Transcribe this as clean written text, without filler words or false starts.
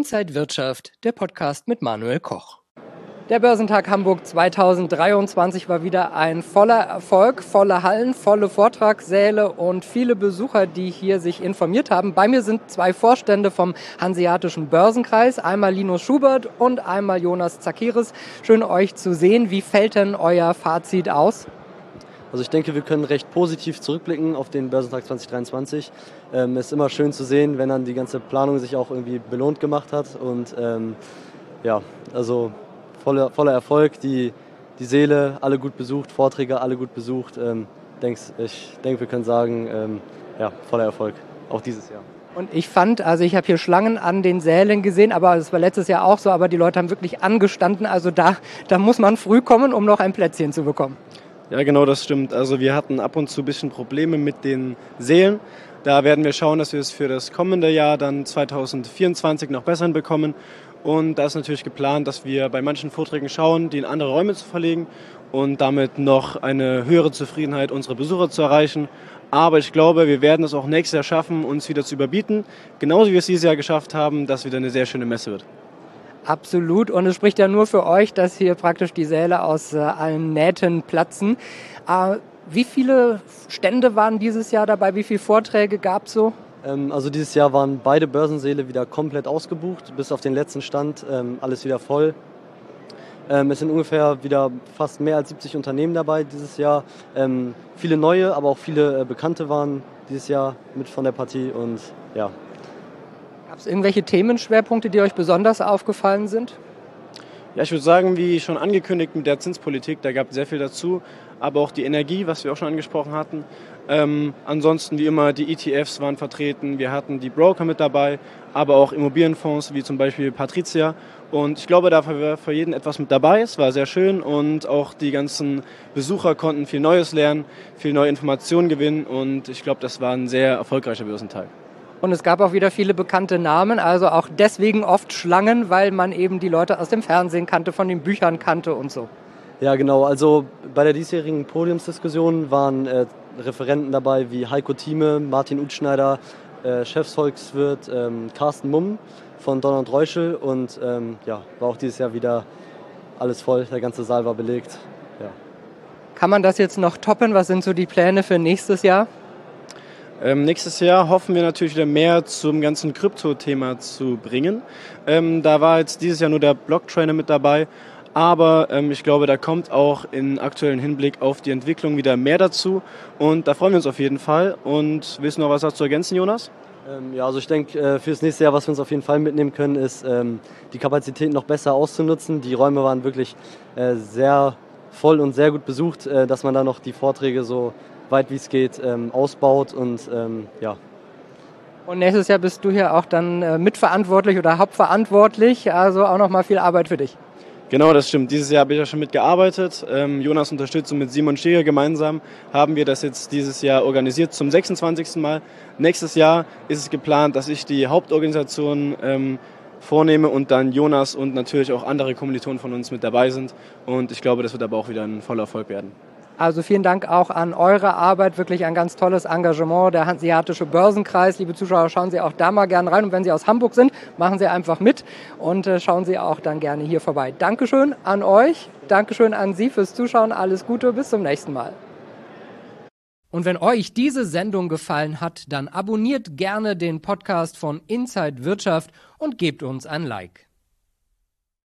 Inside Wirtschaft, der Podcast mit Manuel Koch. Der Börsentag Hamburg 2023 war wieder ein voller Erfolg, volle Hallen, volle Vortragssäle und viele Besucher, die hier sich informiert haben. Bei mir sind zwei Vorstände vom Hanseatischen Börsenkreis, einmal Linus Schubert und einmal Jonas Zakiris. Schön euch zu sehen. Wie fällt denn euer Fazit aus? Also ich denke, wir können recht positiv zurückblicken auf den Börsentag 2023. Es ist immer schön zu sehen, wenn dann die ganze Planung sich auch irgendwie belohnt gemacht hat. Und also voller Erfolg, die Säle alle gut besucht, Vorträge alle gut besucht. Ich denke, wir können sagen, voller Erfolg, auch dieses Jahr. Und ich fand, also ich habe hier Schlangen an den Sälen gesehen, aber das war letztes Jahr auch so, aber die Leute haben wirklich angestanden. Also da muss man früh kommen, um noch ein Plätzchen zu bekommen. Ja, genau, das stimmt. Also wir hatten ab und zu ein bisschen Probleme mit den Sälen. Da werden wir schauen, dass wir es für das kommende Jahr dann 2024 noch besser hinbekommen. Und da ist natürlich geplant, dass wir bei manchen Vorträgen schauen, die in andere Räume zu verlegen und damit noch eine höhere Zufriedenheit unserer Besucher zu erreichen. Aber ich glaube, wir werden es auch nächstes Jahr schaffen, uns wieder zu überbieten. Genauso wie wir es dieses Jahr geschafft haben, dass wieder eine sehr schöne Messe wird. Absolut. Und es spricht ja nur für euch, dass hier praktisch die Säle aus allen Nähten platzen. Wie viele Stände waren dieses Jahr dabei? Wie viele Vorträge gab es so? Also dieses Jahr waren beide Börsensäle wieder komplett ausgebucht, bis auf den letzten Stand, alles wieder voll. Es sind ungefähr wieder fast mehr als 70 Unternehmen dabei dieses Jahr. Viele neue, aber auch viele Bekannte waren dieses Jahr mit von der Partie und ja. Gab es irgendwelche Themenschwerpunkte, die euch besonders aufgefallen sind? Ja, ich würde sagen, wie schon angekündigt mit der Zinspolitik, da gab es sehr viel dazu, aber auch die Energie, was wir auch schon angesprochen hatten. Ansonsten wie immer, die ETFs waren vertreten, wir hatten die Broker mit dabei, aber auch Immobilienfonds wie zum Beispiel Patrizia. Und ich glaube, da war für jeden etwas mit dabei. Es war sehr schön und auch die ganzen Besucher konnten viel Neues lernen, viel neue Informationen gewinnen und ich glaube, das war ein sehr erfolgreicher Börsentag. Und es gab auch wieder viele bekannte Namen, also auch deswegen oft Schlangen, weil man eben die Leute aus dem Fernsehen kannte, von den Büchern kannte und so. Ja, genau. Also bei der diesjährigen Podiumsdiskussion waren Referenten dabei wie Heiko Thieme, Martin Utschneider, Chefsvolkswirt Carsten Mumm von Donner und Reuschel und war auch dieses Jahr wieder alles voll, der ganze Saal war belegt. Ja. Kann man das jetzt noch toppen? Was sind so die Pläne für nächstes Jahr? Nächstes Jahr hoffen wir natürlich wieder mehr zum ganzen Krypto-Thema zu bringen. Da war jetzt dieses Jahr nur der Blocktrainer mit dabei, aber ich glaube, da kommt auch in aktuellen Hinblick auf die Entwicklung wieder mehr dazu und da freuen wir uns auf jeden Fall. Und willst du noch was dazu ergänzen, Jonas? Also ich denke, für das nächste Jahr, was wir uns auf jeden Fall mitnehmen können, ist die Kapazitäten noch besser auszunutzen. Die Räume waren wirklich sehr voll und sehr gut besucht, dass man da noch die Vorträge so weit wie es geht ausbaut und Und nächstes Jahr bist du hier auch dann mitverantwortlich oder hauptverantwortlich, also auch nochmal viel Arbeit für dich. Genau, das stimmt. Dieses Jahr habe ich ja schon mitgearbeitet. Jonas unterstützt und mit Simon Steger gemeinsam haben wir das jetzt dieses Jahr organisiert zum 26. Mal. Nächstes Jahr ist es geplant, dass ich die Hauptorganisation vornehme und dann Jonas und natürlich auch andere Kommilitonen von uns mit dabei sind. Und ich glaube, das wird aber auch wieder ein voller Erfolg werden. Also vielen Dank auch an eure Arbeit, wirklich ein ganz tolles Engagement, der Hanseatische Börsenkreis. Liebe Zuschauer, schauen Sie auch da mal gerne rein und wenn Sie aus Hamburg sind, machen Sie einfach mit und schauen Sie auch dann gerne hier vorbei. Dankeschön an euch, Dankeschön an Sie fürs Zuschauen, alles Gute, bis zum nächsten Mal. Und wenn euch diese Sendung gefallen hat, dann abonniert gerne den Podcast von Inside Wirtschaft und gebt uns ein Like.